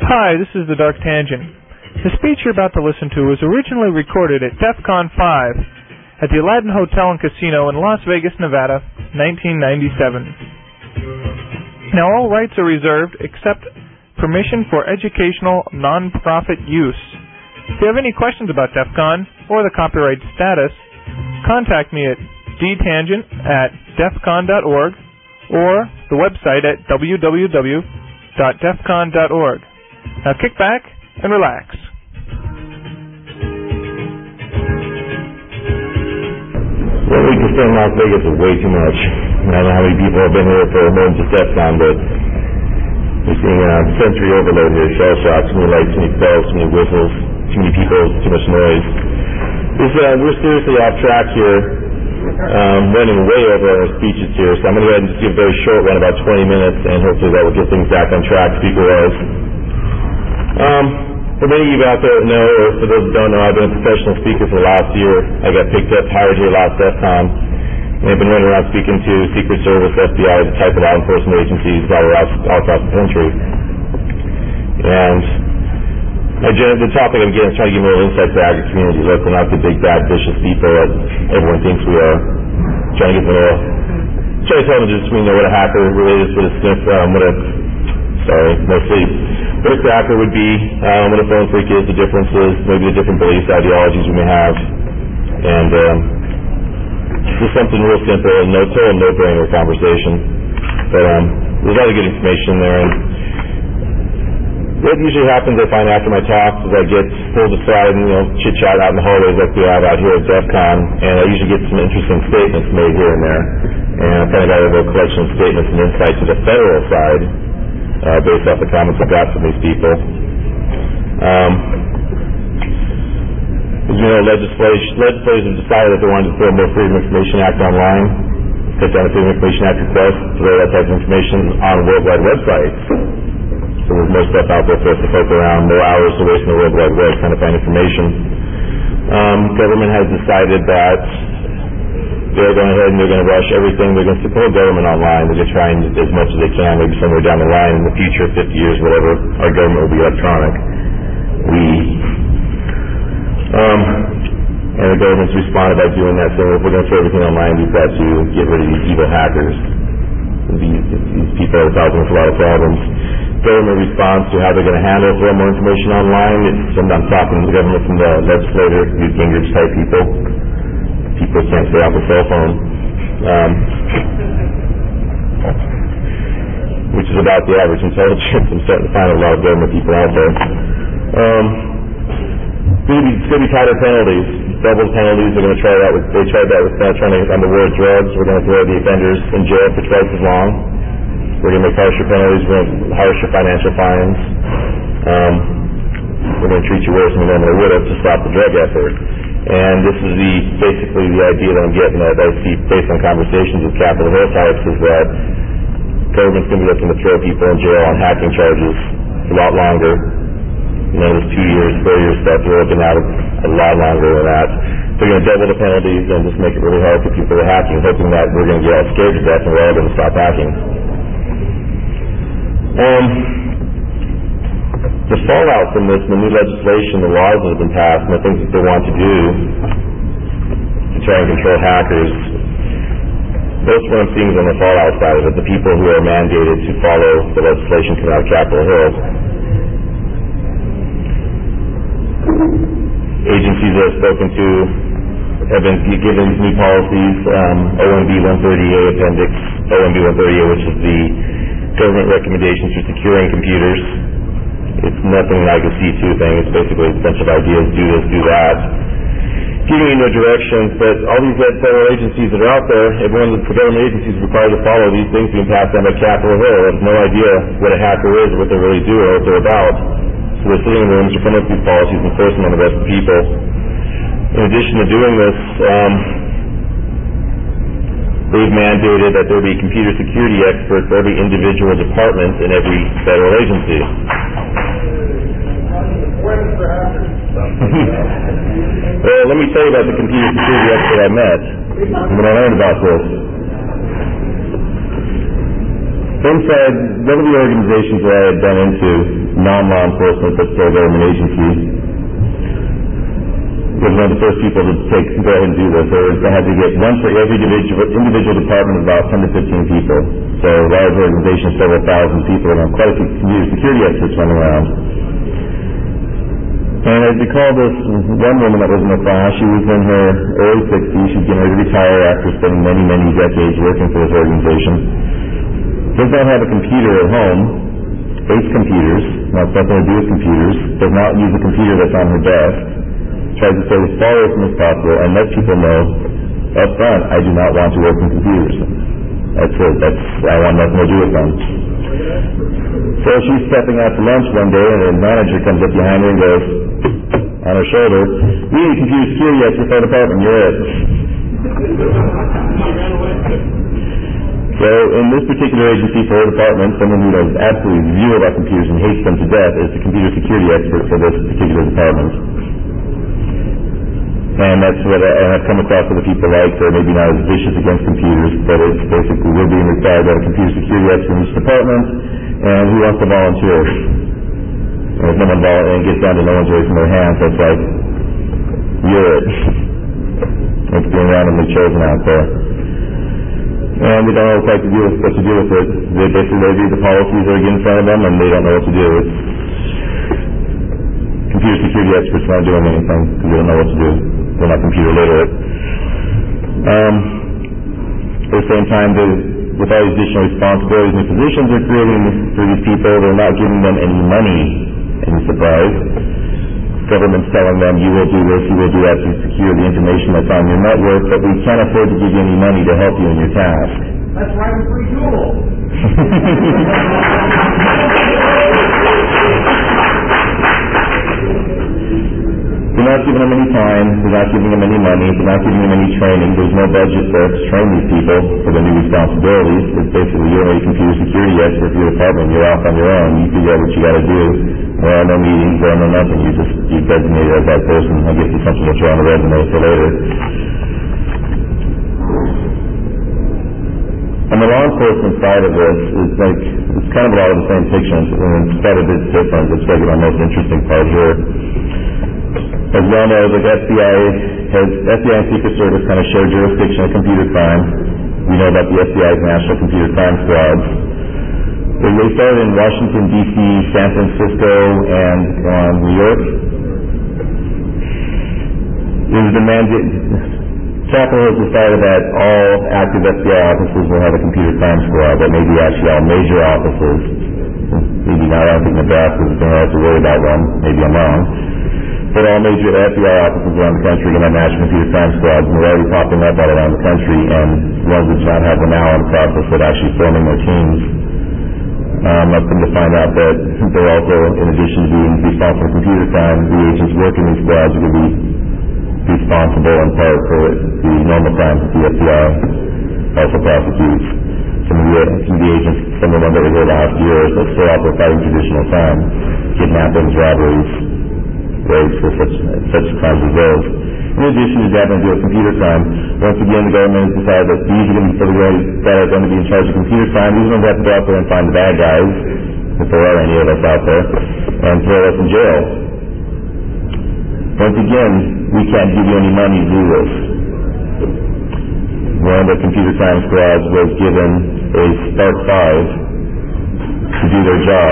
Hi, this is the Dark Tangent. The speech you're about to listen to was originally recorded at DEF CON 5 at the Aladdin Hotel and Casino in Las Vegas, Nevada, 1997. Now all rights are reserved except permission for educational non-profit use. If you have any questions about DEF CON or the copyright status, contact me at dtangent@defcon.org or the website at www.defcon.org. Now kick back and relax. One week to stay in Las Vegas is way too much. I don't know how many people have been here for moments of DEF CON, but we're seeing sensory overload here. Shell shock, too many lights, too many bells, too many whistles, too many people, too much noise. We're seriously off track here, running way over our speeches here, so I'm going to go ahead and just give a very short one, about 20 minutes, and hopefully that will get things back on track speaker-wise. For many of you out there that know, or for those that don't know, I've been a professional speaker for the last year. I got picked up, hired here last DEF CON, and I've been running around speaking to Secret Service, FBI, the type of law enforcement agencies all across the country. And the topic I'm getting is trying to give a little insight to the agri community. Look, we're not the big, bad, vicious people that everyone thinks we are. Trying to get them all. Trying to tell them just what a hacker really is, what a sniff, what a cracker would be, what a phone freak is, the differences, maybe the different beliefs, ideologies we may have, and just something real simple and total no-brainer conversation. But there's a lot of good information in there, and what usually happens I find after my talks is I get pulled aside and chit-chat out in the hallways like we have out here at DEF CON, and I usually get some interesting statements made here and there, and I kind of got a little collection of statements and insight to the federal side, based off the comments I got from these people. As you know, legislators have decided that they wanted to throw more Freedom of Information Act online, cut down the Freedom of Information Act requests, throw that type of information on worldwide websites. So there's more stuff out there for us to poke around, more hours to waste on the World Wide Web trying to find information. Government has decided that they're going ahead and they're going to rush everything. They're going to support government online. They're going to try and as much as they can, maybe somewhere down the line in the future, 50 years, whatever, our government will be electronic. And the government's responded by doing that, saying if we're going to throw everything online, we've got to get rid of these evil hackers. These people are causing us a lot of problems. Government response to how they're going to handle throw more information online. I'm talking to the government from the legislator, Newt Gingrich type people. People can't stay off a cell phone, which is about the average intelligence. I'm starting to find a lot of government people out there. It's going to be tighter penalties, double penalties. They're going to try that. They tried that with trying to on the war of drugs. We're going to throw the offenders in jail for twice as long. We're going to make harsher penalties. We're going to harsher financial fines. We're going to treat you worse than we normally would have to stop the drug effort. And this is basically the idea that I'm getting that I see based on conversations with Capitol Hill types is that government's going to be looking to throw people in jail on hacking charges a lot longer. This 2 years, 4 years stuff, they're looking at a lot longer than that. They're going to double the penalties and just make it really hard for people to hacking, hoping that we're going to get all scared to death and we're all going to stop hacking. The fallout from this, the new legislation, the laws that have been passed, and the things that they want to do to try and control hackers, most of what I'm seeing is on the fallout side of it, the people who are mandated to follow the legislation coming out of Capitol Hill. Agencies that I've spoken to have been given these new policies, OMB 130A Appendix, OMB 130A, which is the government recommendations for securing computers. It's nothing like a C2 thing. It's basically a bunch of ideas, do this, do that, giving you no directions. But all these federal agencies that are out there, everyone that's the government agencies is required to follow these things being passed down by Capitol Hill. They have no idea what a hacker is, or what they really do, or what they're about. So they're sitting in rooms, they're coming up with these policies and forcing them on the rest of the people. In addition to doing this, they've mandated that there be computer security experts for every individual department in every federal agency. Well, let me tell you about the computer security expert I met when I learned about this. Inside one of the organizations that I had been into non-law enforcement but still a government agency. Was one of the first people to go ahead and do this. They had to get one for every individual department of about 10 to 15 people. So a large organization, several thousand people, and quite a few computer security experts running around. And I recall this one woman that was in the class. She was in her early 60s. She's getting ready to retire after spending many, many decades working for this organization. Does not have a computer at home, 8 computers, wants nothing to do with computers, does not use a computer that's on her desk, tries to stay as far away from as possible, and let people know up front, I do not want to work in computers. That's it. I want nothing to do with them. So she's stepping out to lunch one day, and the manager comes up behind her and goes, on her shoulder, we need a computer security expert for our department, you're it. So in this particular agency for her department, someone who knows absolutely zero about computers and hates them to death is the computer security expert for this particular department. And that's what I've come across other people like. They're maybe not as vicious against computers, but it's basically we're being required to have a computer security expert in each department, and who wants to volunteer? And if no one and it gets down to no one's raising their hands, that's like, you're it. It's being randomly chosen out there. And they don't know what to do with it. They basically read the policies that are in front of them, and they don't know what to do. Computer security experts aren't doing anything because they don't know what to do. They're not computer literate. At the same time, with all these additional responsibilities and positions they're creating for these people, they're not giving them any money. Any surprise? Government's telling them, you will do this, you will do that to secure the information that's on your network, but we can't afford to give you any money to help you in your task. That's right, a free tool. They're not giving them any time, they're not giving them any money, they're not giving them any training, there's no budget to train these people for the new responsibilities. It's basically you're a computer security expert for your department, you're off on your own, you figure out what you gotta do. There are no meetings, there are no nothing, you're designated as that person. I guess it's something that you're on the resume for later. On the law enforcement side of this, it's kind of a lot of the same picture, and it's quite a bit different. It's maybe my most interesting part here. As we all know, the FBI and Secret Service kind of share jurisdiction of computer crime. We know about the FBI's National Computer Crime Squads. They started in Washington, D.C., San Francisco, and New York. It was demanded. Chapel has decided that all active FBI offices will have a computer crime squad, but maybe actually all major offices. Maybe not, I don't think Nebraska is going to have to worry about one. Maybe I'm wrong. But all major FBI offices around the country are going to have national computer crime squads, and they're already popping up all around the country, and ones that do not have them now are in the process of actually forming their teams. I've come to find out that they're also, in addition to being responsible for computer crime, the agents working these squads are going to be responsible in part for the normal crimes that the FBI also prosecutes. Some of the agents, some of them that were there last year, are still out there fighting traditional crime, kidnappings, robberies, rapes, for such crimes as those. In addition to having to deal with computer crime, once again the government has decided that these are going to be for the guys that are going to be in charge of computer crime. These ones have to go out there and find the bad guys, if there are any of us out there, and throw us in jail. Once again, we can't give you any money to do this. One of the computer crime squads was given a Spark 5 to do their job.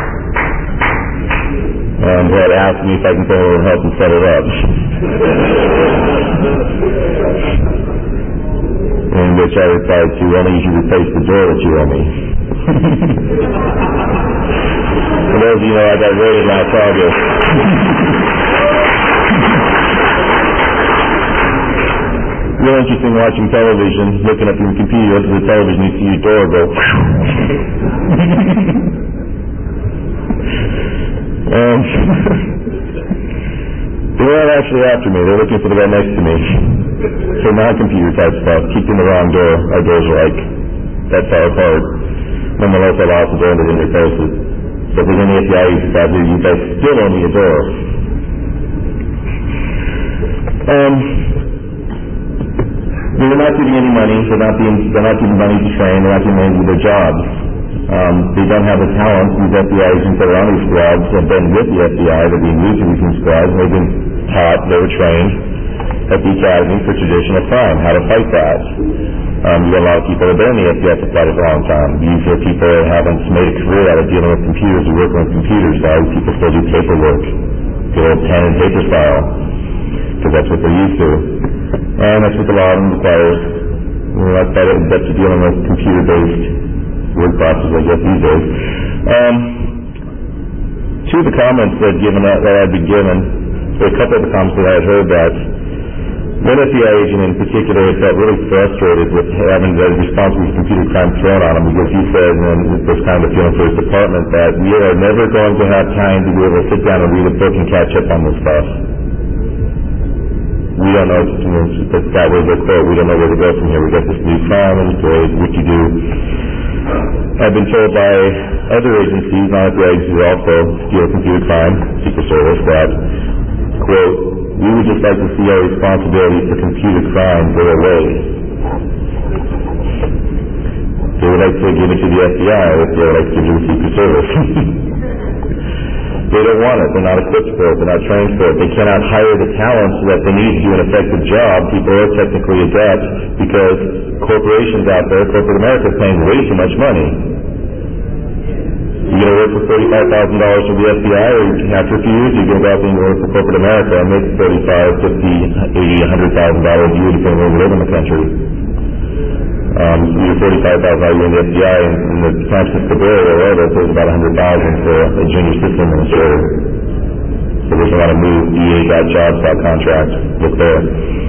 And had asked me if I can come over and help them set it up. In which I replied to, only you should replace the door that you owe me. For those of you know, I got raided last August. Real interesting watching television, looking up your computer, look at the television, you see your door go. They weren't actually after me, they're looking for the guy next to me. So non-computer type stuff, kicked in the wrong door. Our doors are like that far apart. Nonetheless, I lost the door and they didn't replace it. So if there's any FBI agents out there, you guys still owe me a door. They're not giving any money, they're not giving money to train, they're not giving money to do their jobs. They don't have the talent. These FBI agents that are on these squads have been with the FBI. They're being moved to these squads, and they've been taught, they were trained at the Academy for traditional crime, how to fight that. You got a lot of people that have been in the FBI for quite a long time. These are people that haven't made a career out of dealing with computers or working with computers. A lot of people still do paperwork, good old pen and paper style, because that's what they're used to. And that's what the law requires. That's dealing with computer-based word processors, I guess, these days. Two of the comments that I'd been given, or a couple of the comments that I had heard that one FBI agent in particular felt really frustrated with having the responsibility for computer crime thrown on him, because he said, and it was kind of a feeling for his department, that we are never going to have time to be able to sit down and read a book and catch up on this stuff. We don't know, that was their quote, we don't know where to go from here. We got this new crime, and what you do. I've been told by other agencies, non-FBI agencies also, deal with computer crime, Secret Service, that, quote, we would just like to see our responsibility for computer crime go away. They would like to give it to the FBI if they would like to give it to the Secret Service. They don't want it. They're not equipped for it. They're not trained for it. They cannot hire the talent that they need to do an effective job. People are technically adept because corporations out there, corporate America, is paying way too much money. You're going to work for $35,000 for the FBI, or after a few years you're going to go out and work for corporate America and make $35,000, $50,000, $80,000, $100,000 a year depending on where you live in the country. You're $45,000 a year in the FBI, and in the San Francisco Bay Area, wherever, it pays about $100,000 for a junior system administrator. So there's a lot of new DA.jobs.contract. Look there.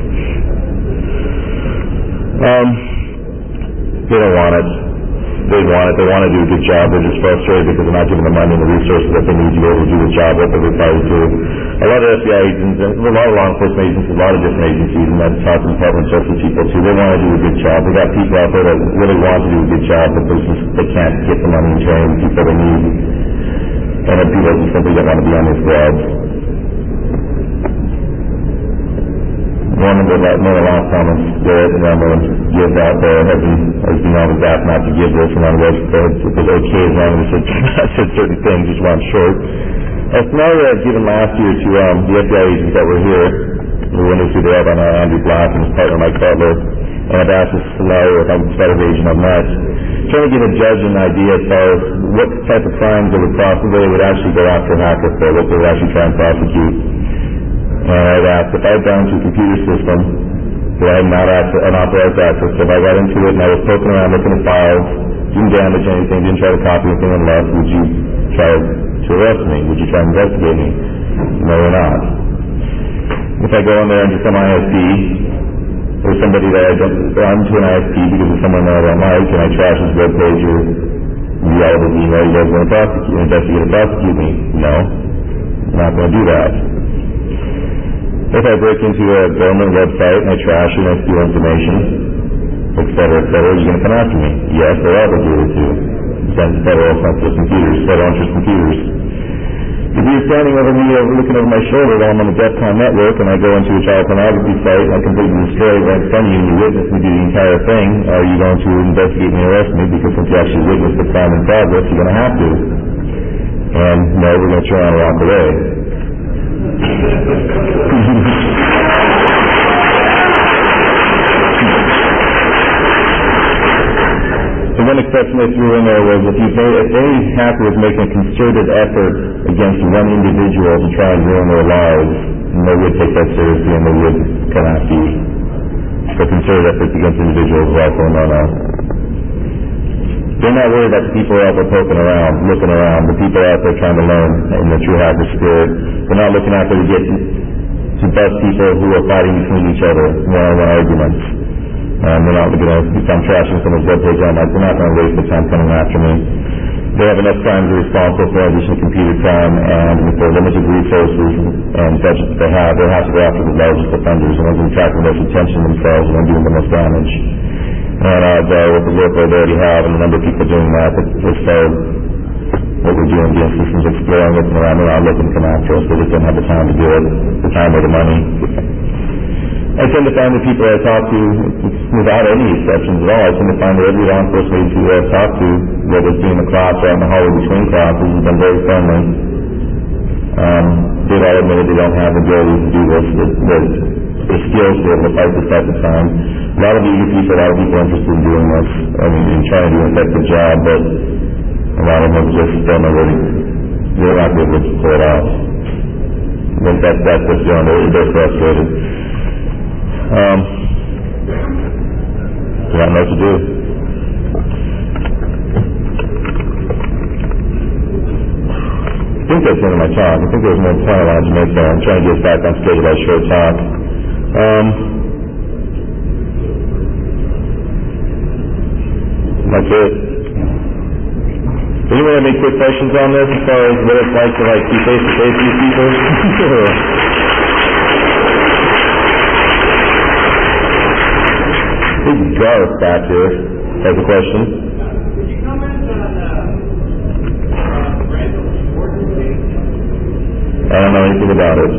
They don't want it. They want it. They want to do a good job. They're just frustrated because they're not given the money and the resources that they need to be able to do the job that they're required to do. A lot of FBI agents, and a lot of law enforcement agencies, a lot of different agencies, and I've talked to Department of Justice people too, they want to do a good job. They've got people out there that really want to do a good job, but they can't get the money and train the people they need. And then people just simply don't want to be on these squads. One of the last comments that I'm going to give out there, as being on his app not to give this, and I was okay as long as I said certain things, just one short. A scenario I've given last year to the FBI agents that were here, we went to see the on Andrew Black and his partner Mike Butler, and I've asked this scenario if I'm the federal agent on that, trying to give a judge an idea as far as what type of crimes they would actually go after hackers for, what they would actually try and prosecute. And I'd asked if I'd gone to a computer system that I had not unauthorized access, if I got into it and I was poking around looking at files, didn't damage anything, didn't try to copy anything and left, would you try to arrest me? Would you try to investigate me? No, or not. If I go in there into some ISP, or somebody that I don't, I'm to an ISP because of someone that I don't like, and I trash his web page or yell at his email, you guys want to investigate or prosecute me? No. I'm not going to do that. If I break into a government website and I trash and I steal information, et cetera, is going to come after me? Yes, they're obligated to. Federal sensitive computers, federal interest computers. If you're standing over me, looking over my shoulder while I'm on the DEFCON network, and I go into a child pornography site and I completely destroy it right in front of you and you witness me do the entire thing, are you going to investigate me and arrest me? Because since you actually witnessed the crime in progress, you're going to have to. And no, we're going to turn around and walk away. The one exception they threw in there was if any hacker was making a concerted effort against one individual to try and ruin their lives, they would take that seriously and they would come after you. So concerted efforts against individuals is also a no-no. They're not worried about the people out there poking around, looking around, the people out there trying to learn in the true hacker spirit. They're not looking out there to get to bust people who are fighting between each other, one-on-one arguments. They're not looking at, if I'm trashing someone's webpage, they're not going to waste their time coming after me. They have enough crimes they're responsible for additional computer crime, and with their limited resources and budget that they have to go after the largest offenders, and ones who attract the most attention themselves and doing the most damage. And with the workload they already have and the number of people doing that, as far as what we're doing, doing systems exploring, looking around, they're not looking to come after us. They just don't have the time to do it, the time or the money. I tend to find the people I talk to, without any exceptions at all, I tend to find that every law enforcement agency that I've talked to, whether it's being in the class or out in the hallway between classes, has been very friendly. They've all admitted they don't have the ability to do this, the skills to be able to fight this type of time. A lot of eager people, a lot of people interested in doing this, in trying to do an effective job, but a lot of them just don't know where they're not able to pull it off. I think that's what's going on. They're frustrated. They don't know what to do. I think that's the end of my talk. I think there was more point I wanted to make there. I'm trying to get us back on schedule by short talk. That's it. Anyone have any quick questions on this as far as what it's like to be face to face with these people? Big Garth back here has a question. Could you comment on Randall Schwartz case? I don't know anything about it.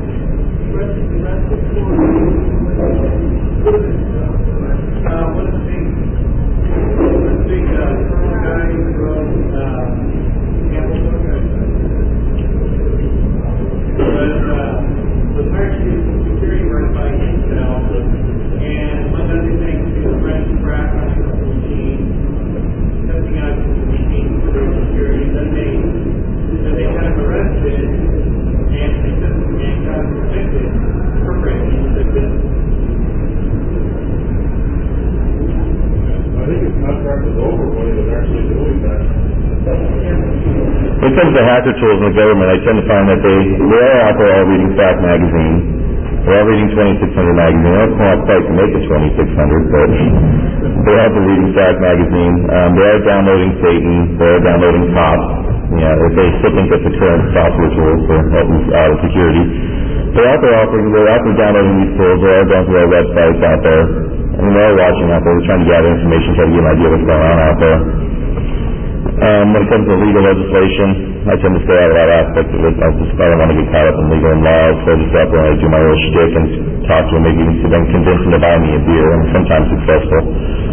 When it comes to hacker tools in the government, I tend to find that they are out there all reading Fact Magazine. They're all reading 2600 Magazine. They don't come out quite to make it 2600, but they're out there reading Fact Magazine. They are downloading Satan. They are downloading COPS. They still think that's the current software tool for helping out with security. They're out there downloading these tools. They are going through our websites out there. They're all watching out there. They're trying to gather information, try to get an idea of what's going on out there. When it comes to legal legislation, I tend to stay out of that aspect of it. I don't want to get caught up in legal and laws, so I just go up there and I do my little shtick and talk to them, maybe even convince them to buy me a beer. I'm sometimes successful.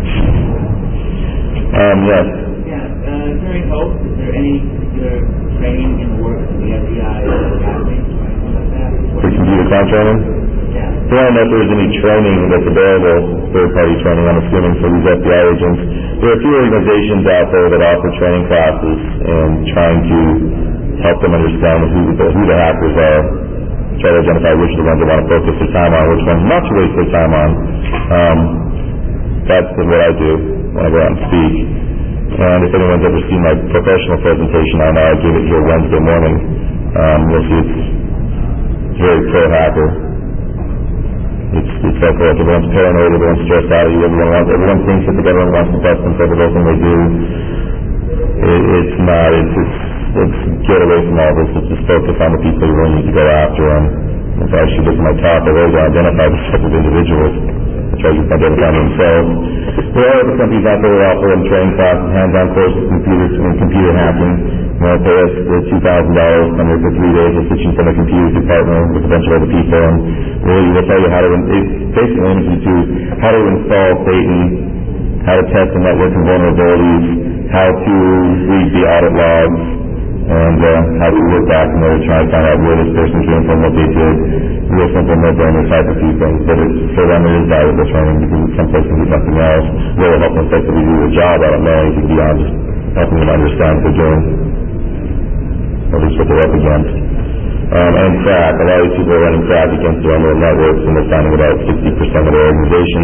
Yes? Yeah, is there any hope? Is there any particular training in the works of the FBI Academy or anything like that? For computer training? Yeah. I don't know if there's any training that's available, third-party training, I'm assuming, for these FBI agents. There are a few organizations out there that offer training classes and trying to help them understand who the hackers are, try to identify which are the ones they want to focus their time on, which ones not to waste their time on. That's what I do when I go out and speak. And if anyone's ever seen my professional presentation, I know I gave it here Wednesday morning. You'll see it's very pro-hacker. It's like everyone's paranoid, everyone's stressed out of you, everyone thinks that the government wants to bust them for everything they do. It's not. Let's get away from all this. Let's just focus on the people who really need to go after them. If I actually look at my talk, I really don't identify this type of individuals. I try to identify themselves. There are other companies out there that offer training classes, hands-on courses in computer hacking. They'll pay us $2,000, come here for 3 days, we'll sit you in front of a computer department with a bunch of other people, and really we'll tell you how to, it's basically limited to how to install Satan, how to test the networking vulnerabilities, how to read the audit logs, and how to look back and really try to find out where this person came from, what they did. Real simple, no-brainer type of few things, but for them it is valuable training because in some places there's nothing else. Really help them effectively do their job out of knowing anything beyond just helping them understand what they're doing, at least what they're up against. And crack. A lot of these people are running crack against their own little networks, and they're finding about 60% of their organization.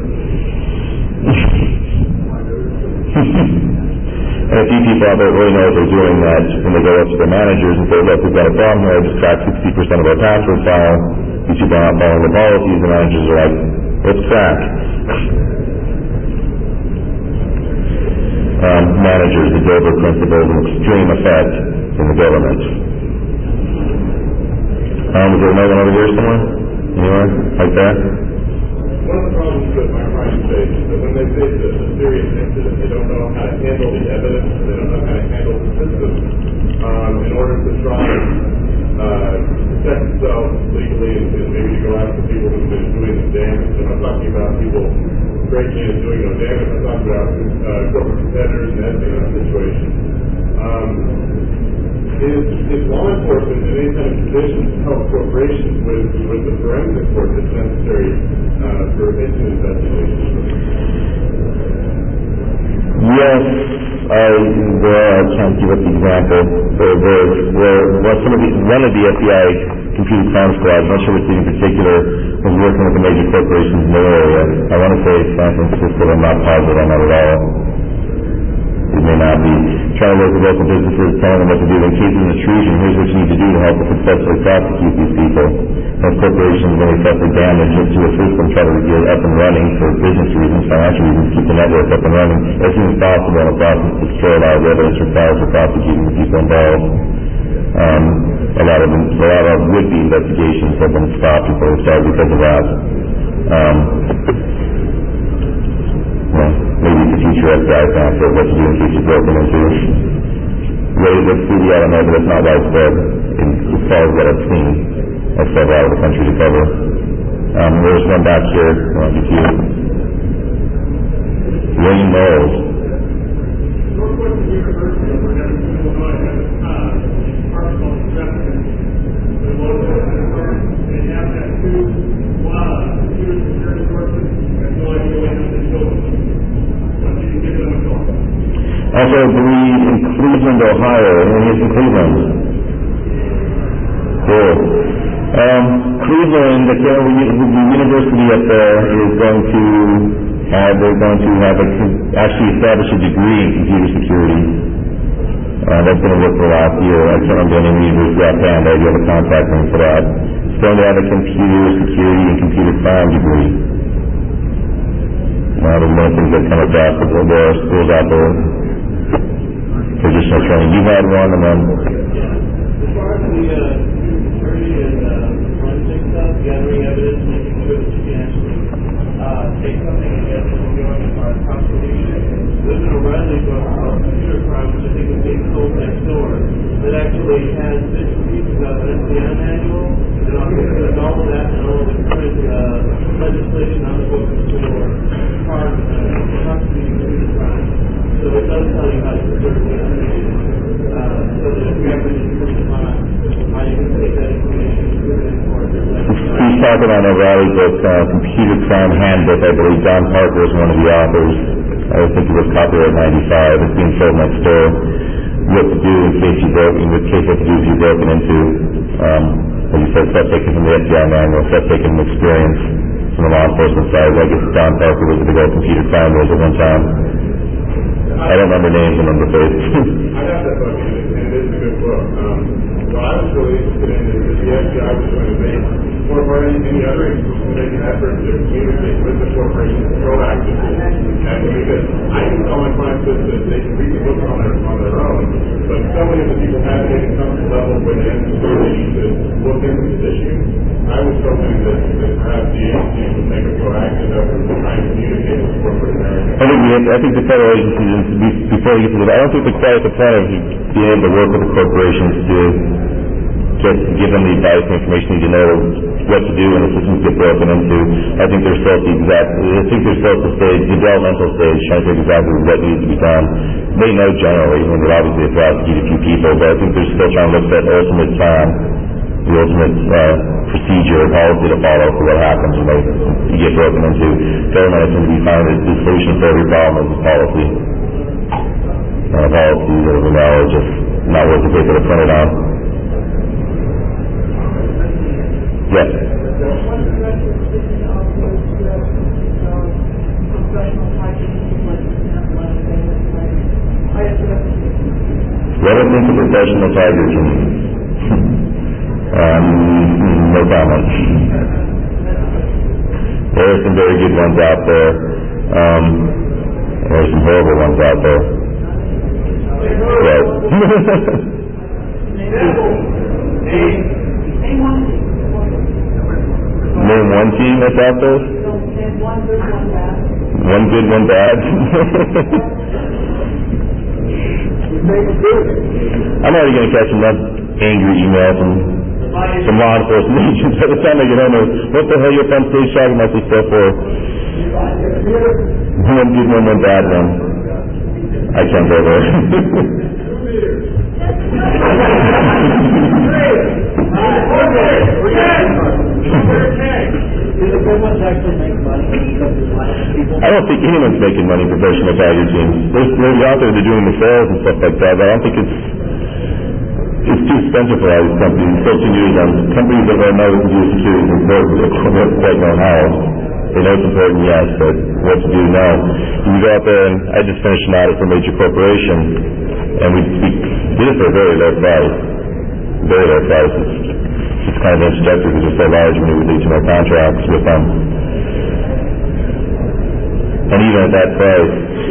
And a few people out there really know what they're doing that when they go up to their managers and say, look, we've got a problem here, I just cracked 60% of our password file, these people are not following the policies, the managers are like, what's crack? Managers, the Dover principle is an extreme effect in the government. Is there another one over here somewhere? Anywhere? Right there? One of the problems with my writing stage is that when they face a serious incident, they don't know how to handle the evidence, they don't know how to handle the system in order to try and protect themselves legally and maybe to go after people who've been doing the damage. And I'm talking about people corporation is doing no damage. I'm talking about corporate competitors and that kind of situation. Is law enforcement in any kind of position to help corporations with the forensic work that's necessary for incident investigations? Yes, I can't give up the example. One of the FBI computer crime squads, I'm not sure which in particular, was working with the major corporations in the area. I want to say San Francisco, but I'm not positive on that at all. It may not be. Trying to work with local businesses, telling them what to do in case of an intrusion. Here's what you need to do to help us successfully prosecute these people. Most corporations, when they suffer damage to a system, try to get it up and running for business reasons, financial reasons, keep the network up and running as soon as possible in the process to destroy a lot of the evidence required for prosecuting the people involved. A lot of would-be investigations have been stopped before they started because of that. Maybe the future FBI answer what to do in case you're broken into. Let's see, I don't know, but it's not widespread as far as what I've seen. I've said out of the country to cover. There's one back here. I'll get you. Wayne Knowles. Northwestern University over in Illinois has a department called Investment. They have that two computer security courses. I have no idea what they do. You can give them a call. Also, I believe in Cleveland, Ohio. He's in Cleveland. Cool. Cleveland, the university up there is going to actually establish a degree in computer security. That's going to work for the last year. I can't remember any university offhand. I do have a contact link for that. It's going to have a computer security and computer crime degree. There's many things that come about, but there are schools out there. Traditional training. You had one, and then. As far as the security and forensic stuff, gathering evidence, making sure that you can actually take something and get it going as far as prosecution. There's an O'Reilly book called Computer Crime, which I think is being sold next door, that actually has bits and pieces of an FBI manual, and also all of that and all of the current legislation on the books for prosecuting computer crime. So it does tell you how to preserve the information, so that if you ever need to respond, how you can take that information and put it in for He's talking on O'Reilly book, Computer Crime Handbook. I believe Don Parker is one of the authors. I think it was copyright 95. It's being sold next door. What to do in case what to do if you're broken into. Like you said, stuff taken from the FBI manual, stuff taken from experience from the law enforcement side. I guess Don Parker was the big old computer crime was at one time. I don't remember names and number faces. I have that book, and it is a good book. What I was really interested in is if the FBI was going to make, or any other institution make an effort to communicate with the corporations proactively. And because I can tell my clients that they can read the book on their own, but so many of the people haven't even come to the level where they understand they need to look into this issue. I was hoping that perhaps the agency would make a proactive effort to try and communicate with corporate America. I think the federal agencies, before you get to that, I don't think they're quite at the point of being able to work with the corporations to give them the advice and information they need to know what to do when the systems get broken into. I think they're still at the stage, the developmental stage, trying to figure exactly what needs to be done. They know generally, I mean, they're obviously prosecute a few people, but I think they're still trying to look at that ultimate plan, the ultimate procedure, policy to follow for what happens when you get broken into. Government, I think, to be finding the solution for every problem is a policy. Policies that we know are just not worth the paper to print it on. Yes. What do you think of professional tiger teams? No comment. There are some very good ones out there. There are some horrible ones out there. Right. Name one team that's out there? One good, one bad. I'm already going to catch enough angry emails from law enforcement agents by the time I get home. What the hell you're up on stage talking about this stuff for? One good one, one bad one. I can't go there. I don't think anyone's making money professional value teams. There's out there they're doing the sales and stuff like that, but I don't think it's too expensive for all these companies. Social news on companies that right now that can do security is important, but they don't quite know how. They know it's important, yes, but what to do now. You go out there, and I just finished an audit for a major corporation, and we did it for a very low price. Very low price. It's kind of introductory because we're so large when we would do to our contracts with them. And even at that price,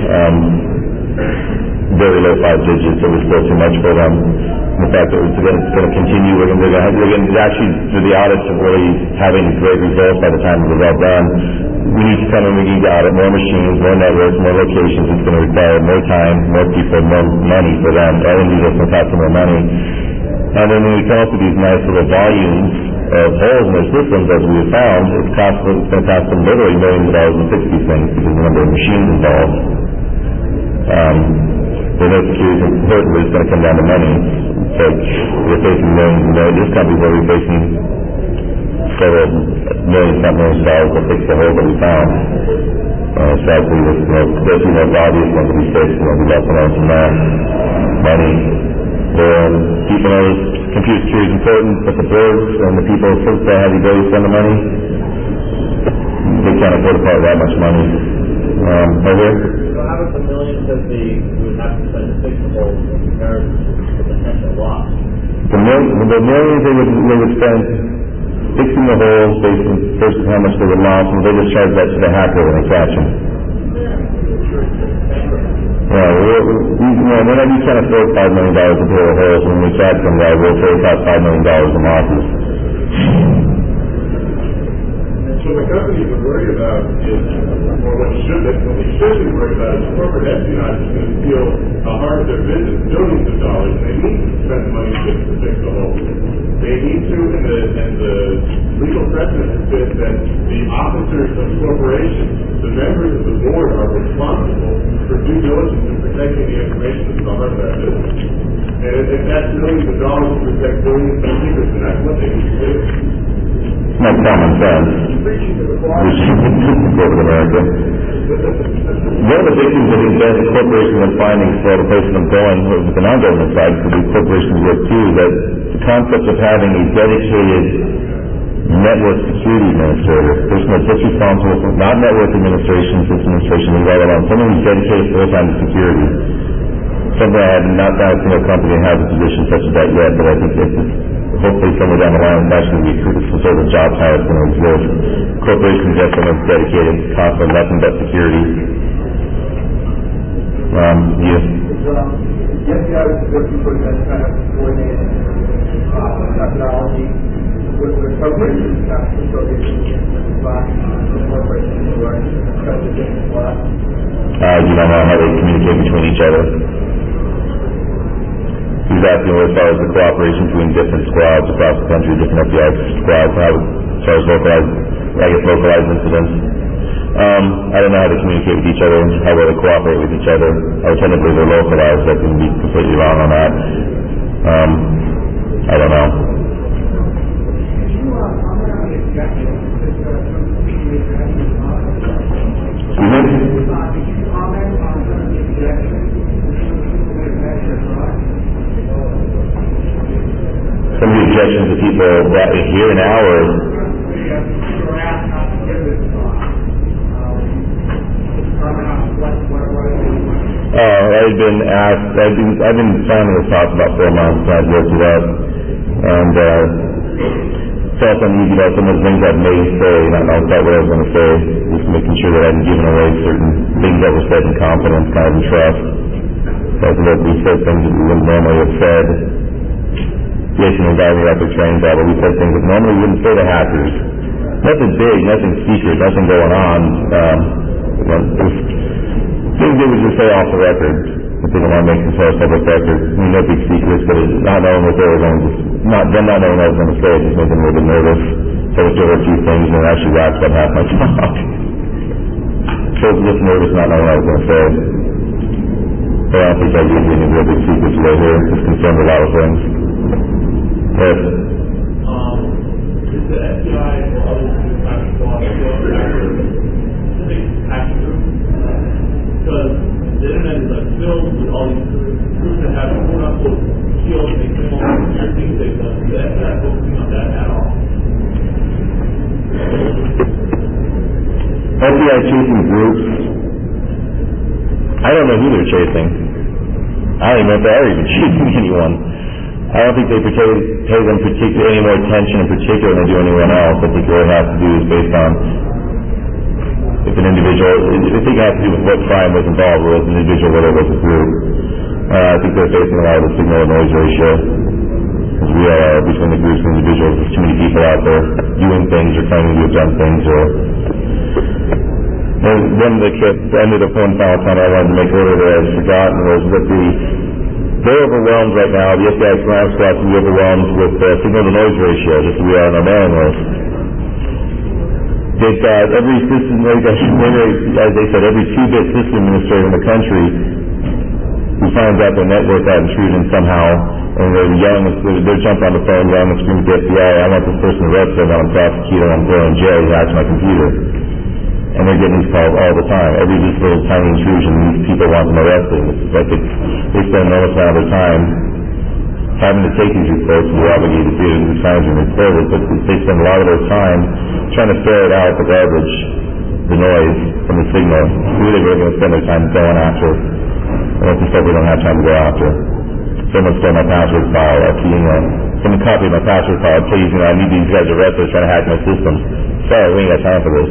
very low 5 digits, it was still too much for them. The fact that it's going to continue, we're going to actually, through the audits of really having great results by the time it was all done, we need to come in, we need to audit more machines, more networks, more locations. It's going to require more time, more people, more money for them. L&D is going to cost them more money. And then when we come up with these nice little volumes of holes in their systems, as we have found, it's going to cost them literally millions of dollars to fix these things because of the number of machines involved. They know security is important, but it's going to come down to money. So we're facing this company where we're facing several millions, not millions of dollars to fix the hole that we found. Sadly, especially the obvious ones that we fixed, we left alone from that. Money. People know computer security is important, but the boards and the people that have the ability to spend the money, they can't afford to pay that much money. Over here? So how much the millions that we would have to spend to fix the hole compared to the potential loss? The millions they would spend fixing the holes versus how much they would lose, and they just charge that to the hacker when they catch them. Whenever you can't afford $5 million to drill a hole, when we catch them, we'll say about $5 million in losses. So the companies are worried about is, or what we should be worried about is corporate espionage is going to steal a heart of their business, millions of dollars, and they need to spend money to fix the hole. They need to, and the legal precedent has been that the officers of corporations, the members of the board, are responsible for due diligence in protecting the information that's the heart of that business. And if that's millions of dollars to protect billions of secrets, then that's what they need to do. Not common sense. Corporate America. One of the big things that the corporations are finding for the place them going with the non-government side, because these corporations work too, that the concept of having a dedicated network security administrator, person that's just responsible for not network administration, system administration, and all along, someone who's dedicated full-time to security. Something I have not found a single company that has a position such as that yet, but I think it's hopefully somewhere down the line it's actually some sort of job title is going to exist. Corporations have someone dedicated to constantly nothing but security. Yes, the FBI is looking for that kind of coordinated methodology with corporations, national corporations, corporations who are especially different class. You don't know how they communicate between each other. He's asking as far as the cooperation between different squads across the country, different FBI squads, as far as localized incidents. I don't know how they communicate with each other, how well they cooperate with each other. I would tend to believe they're localized, but I can be completely wrong on that. I don't know. Some of the objections that people that hear now are I've been asked, I've been planning this talk about 4 months, and I've worked it up, and felt uneasy about some of the things I may say, not knowing quite what I was going to say, just making sure that I hadn't given away certain things that were said in confidence, kind of in trust. So I feel like we said things that we wouldn't normally have said. Jason and Diamond got their training job, but we said things that normally we wouldn't say to hackers. Nothing big, nothing secret, nothing going on. Things they would just say off the record, if they don't want to make themselves public record. I mean, no big secrets, but not knowing what they were going to, not knowing what I was going to say, just made them a little bit nervous. So I looked over a few things and it actually wrapped up half my talk. So so just nervous not knowing what I was going to say. But I don't think I gave you any real big secrets right here. Just concerned with a lot of things. Yes. Is the FBI or others who practice law still after specific action groups? Because the internet is like filled with all these groups that have quote-unquote skills and criminal weird things they've done. Is the FBI focusing on that at all? FBI chasing groups. I don't know who they're chasing. I don't even know if they are even chasing anyone. I don't think they pay them any more attention in particular than they do anyone else. I think what it has to do is based on if an individual, I think it has to do with what crime was involved, whether it was an individual, whether it was a group. I think they're facing a lot of the signal to noise ratio. Because we are, between the groups and individuals, there's too many people out there doing things or claiming to have done things. And one of the ended up one final comment I wanted to make earlier that I'd forgotten was that they're overwhelmed right now. The FBI crime squad can be overwhelmed with signal to noise ratio, just as we are on our mailing list. They've got every system, as they said, every 2-bit system administrator in the country who finds out their network got intruded somehow, and they're yelling, they're jumping on the phone, yelling and screaming at the FBI, I want this person arrested, I want him prosecuted, I want him thrown in jail, he hacked my computer. And they're getting these calls all the time. Every just little tiny intrusion, these people want them arrested. It's like they spend an enormous amount of their time having to take these reports, and they're obligated to do it, and the times are recorded, but they spend a lot of their time trying to ferret out the garbage, the noise from the signal. Who are they really going to spend their time going after? And that's the stuff we don't have time to go after. Someone stole my password file, someone copied my password file, please, I need these guys arrested trying to hack my systems. Sorry, we ain't got time for this.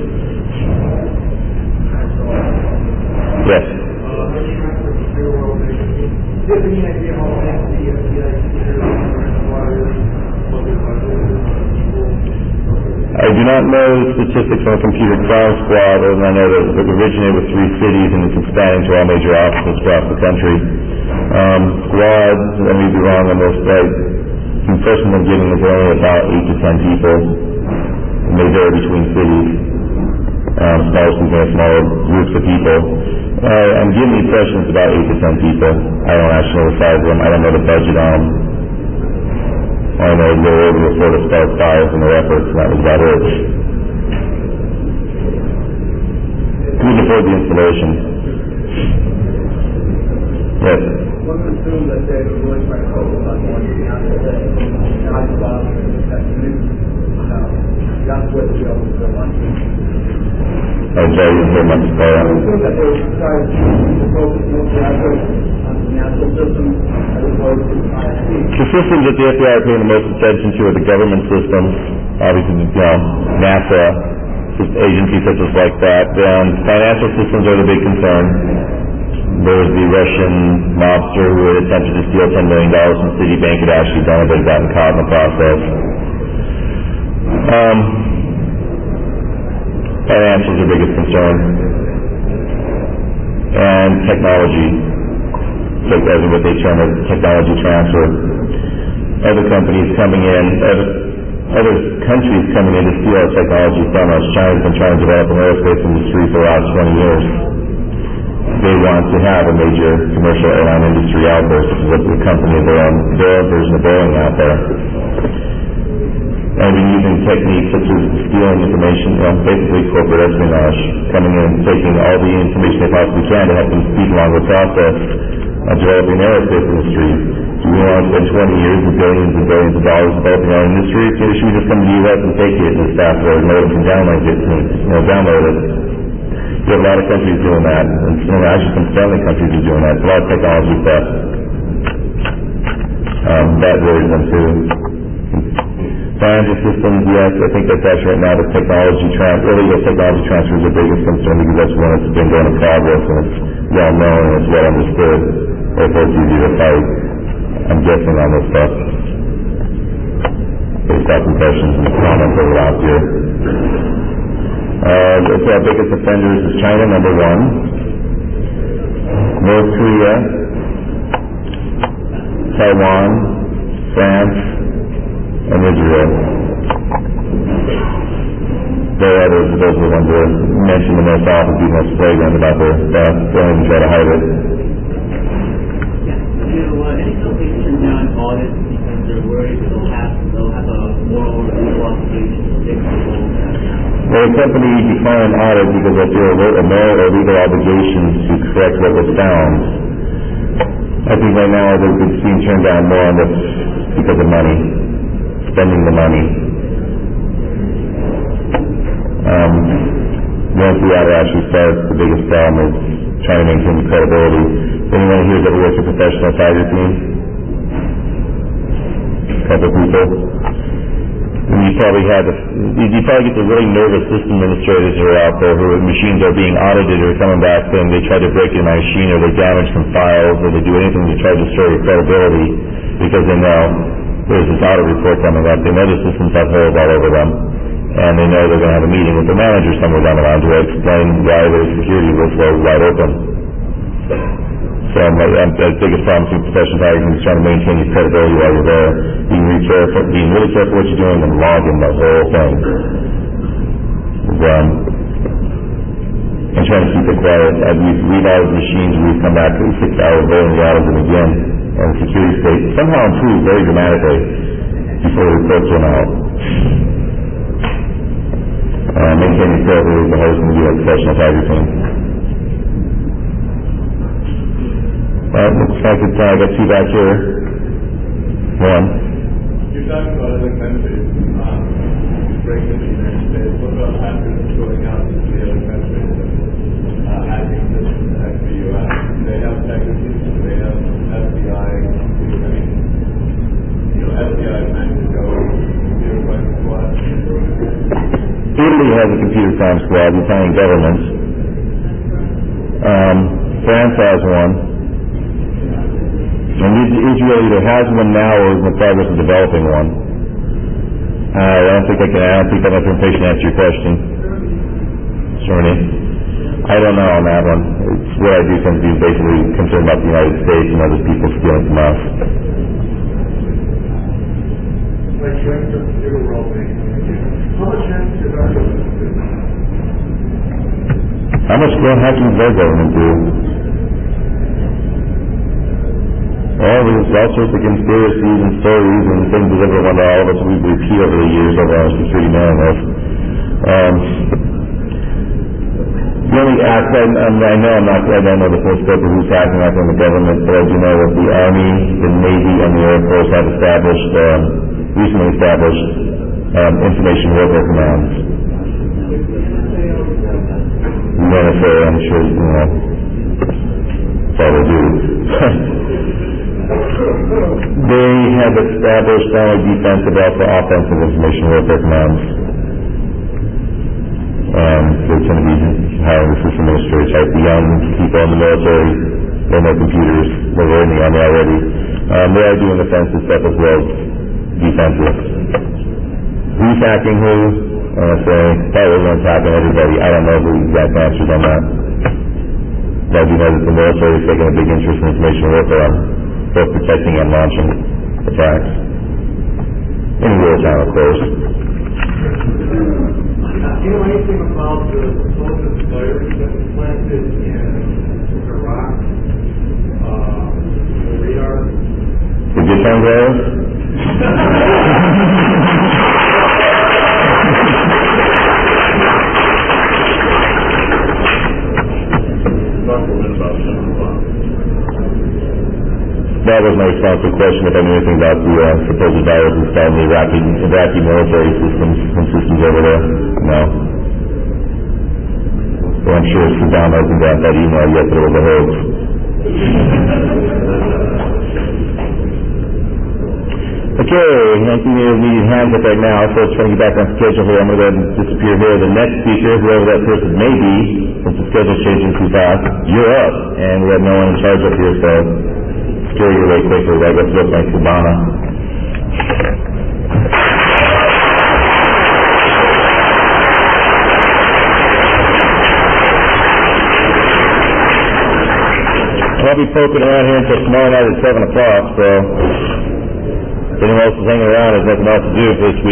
Yes. I do not know the statistics on the computer crime squad, other than I know that it originated with 3 cities and it's expanding to all major offices across the country. Squads, I may be wrong on this, but the impression I'm getting is only about 8 to 10 people. It may vary between cities. Smaller groups of people. I'm getting the impression it's about 8 to 10 people. I don't actually know the size of them. I don't know the budget on them. I know they were able to sort of start fires in their efforts, and that was about it. We can afford the installation. Yes. One would assume that they were really trying to focus on one national day, not about that community. That's what the other was wanting. I'm sorry, you didn't hear much about it. That they decided to focus mostly on the national system as opposed to ISP. The systems that the FBI are paying the most attention to are the government systems, obviously, NASA, agencies such as like that. Financial systems are the big concern. There's the Russian mobster who had attempted to steal $10 million from Citibank, had actually done it, but had gotten caught in the process. Financials are the biggest concern. And technology, as in what they term as technology transfer. Other companies coming in, other countries coming in to steal our technology from us. China's been trying to develop an aerospace industry for the last 20 years. They want to have a major commercial airline industry out there, such as a company of their own version of Boeing out there. And we're using techniques such as stealing information, basically corporate espionage, coming in and taking all the information they possibly can to help them speed along the process of developing the aerospace industry. Do we want to spend 20 years and billions of dollars developing our industry? So should we just come to the U.S. and take it in this fast way, know it can download it? We have a lot of countries doing that, and actually some friendly countries are doing that. It's a lot of technology theft. That worries them too. Financial systems, yes, I think that's actually right now the technology transfer is the biggest concern because that's one that's been going in progress and it's well known and it's well understood. Therefore it's easy to fight. I'm guessing on this stuff. Based off impressions and comments over last year. That's our biggest offenders is China, number 1. North Korea, Taiwan, France, and Israel. others, but those are the ones that are mentioned the most often, people most flagrant about their theft. They don't even try to hide it. Any companies turn down audits because they're worried they'll have a moral or legal obligation to fix the whole thing? Well, a company declined an audit because they feel a moral or legal obligation to correct what was found. I think right now they're being turned down more on this because of money, spending the money. Once the audit actually starts, the biggest problem is trying to maintain the credibility. Anyone here has ever worked a professional cyber team? A couple people. And you probably get the really nervous system administrators who are out there who machines are being audited or coming back saying they tried to break in my machine or they damage some files or they do anything to try to destroy your credibility because they know there's this audit report coming up. They know the systems have holes all over them. And they know they're going to have a meeting with the manager somewhere down the line to explain why their security was so wide open. So the biggest problem with professional hackers is trying to maintain your credibility while you're there, being really careful what you're doing and logging the whole thing. And trying to keep it quiet. We've audited machines, we've come back to 6 hours later and we audited them again. And the security state somehow improved very dramatically before the reports went out. Maintaining credibility is the hardest thing to do at professional cyber team. Looks like it's, I got two back here. One. You're talking about other countries, breaking into the United States. What about hackers going out to the other countries and hacking systems to hack the U.S.? They have techniques, they have FBI, FBI Mexico, computer crime squad. Italy has a computer crime squad, the Italian government. France has one. And Israel either has one now or is in the progress of developing one. I don't think I have enough information to answer your question. Sorry. I don't know on that one. It's what I do tend to be basically concerned about the United States and other people stealing from us. Like you enter the computer world, how much hacking does our government do? How much hacking does our government do? Well, there's all sorts of conspiracies and stories and things that everyone, all of us, we repeat over the years over our security mailing list. The only act, I don't know the full scope of who's hacking out in the government, but I do know that the Army, the Navy, and the Air Force have recently established information warfare commands. The NSA, I'm sure, that's all they do. They have established not only defensive but also offensive information warfare commands. They tend to be hiring the system administrators, right? The young people in the military, they know computers, they're in the Army already. They are doing offensive stuff as well as defensive. Who's hacking who? NSA, probably everyone's hacking everybody. I don't know the exact answers on that. But I do know that the military is taking a big interest in information warfare, both protecting and launching attacks. In real time, of course. Do you know anything about the supposed virus that was planted in Iraq? The radar? The good time virus? That was my response to the question if I knew anything about the supposed virus installed in the Iraqi military systems and systems over there. No. Well, I'm sure Saddam hasn't got that email yet that it was a hoax. Okay, I think we need hands up right now, so let's try to get back on schedule here. I'm going to go ahead and disappear here. The next speaker, whoever that person may be, since the schedule's changing too fast, you're up, and we have no one in charge up here, so scare your way quickly. Right, let's look like Cabana. I'll be poking around here until tomorrow night at 7 o'clock, so if anyone else is hanging around, there's nothing else to do for this week.